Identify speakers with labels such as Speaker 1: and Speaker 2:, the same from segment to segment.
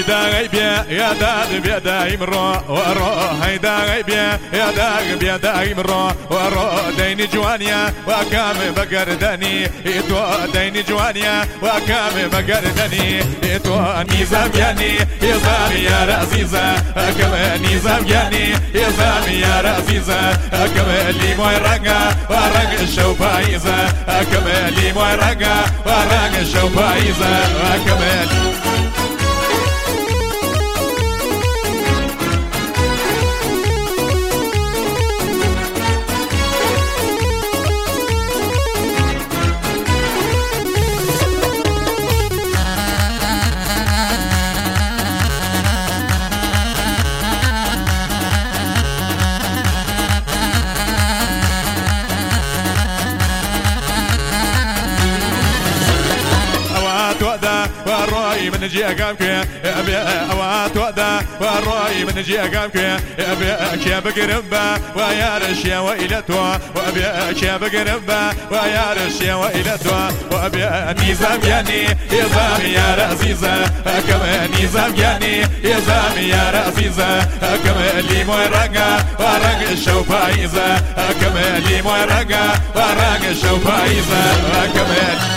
Speaker 1: هيدا غيبيا يا داغ بيدا يمرو ورو هيدا غيبيا يا داغ بيدا يمرو ورو ديني جوانيا وكام بقردني إتو ديني جوانيا وكام بقردني إتو نظام يعني نظام يا رزيزة كم نظام يعني نظام يا رزيزة كم اللي موي رقا ورق الشو بايزة كم اللي موي رقا ورق الشو بايزة كم والرأي من جي أقامك يا أوات ودا والرأي من جي أقامك يا بقربة ويا رشيا وإلتوا وأبيك يا بقربة ويا رشيا وإلتوا وأبيك نظام يعني نظام يا رزيزة كما نظام يعني نظام يا رزيزة كما اللي موي رقا ورق الشو بايزة كما اللي موي رقا ورق الشو بايزة كما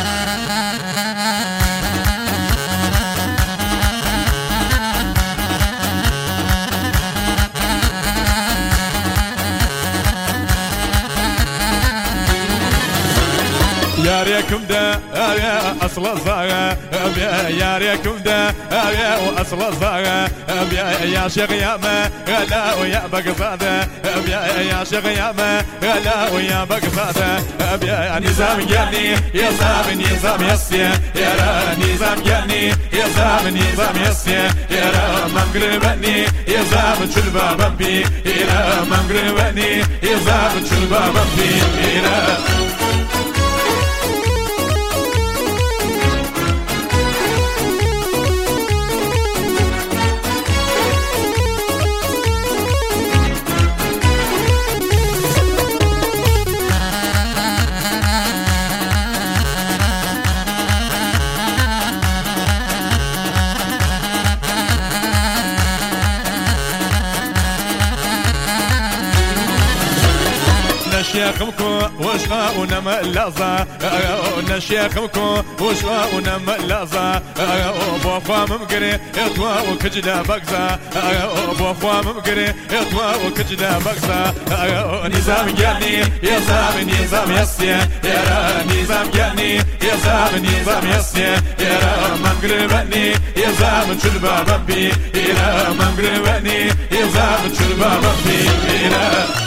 Speaker 1: يا ريكم دا يا أصل الزاغة يا ريكم دا يا أصل الزاغة يا شيخ يا ما لا ويا بقصادة يا شيخ يا ما لا ويا بقصادة يا نظام جاني يا زام نظام يسيا يا نظام جاني يا زام نظام يسيا يا مغربني يا زام شلبا بمبي يا مغربني يا زام شلبا بمبي نشيخمكو وشغاؤنا ملازا نشيخمكو وشغاؤنا ملازا بوفا ممقري اتوا وكجدا بقزا بوفا ممقري اتوا وكجدا بقزا نظام جاني يا زام نظام يسيا يا نظام جاني يا زام نظام يسيا يا مغربني يا زام شلبا بمبي يا مغربني يا زام شلبا بمبي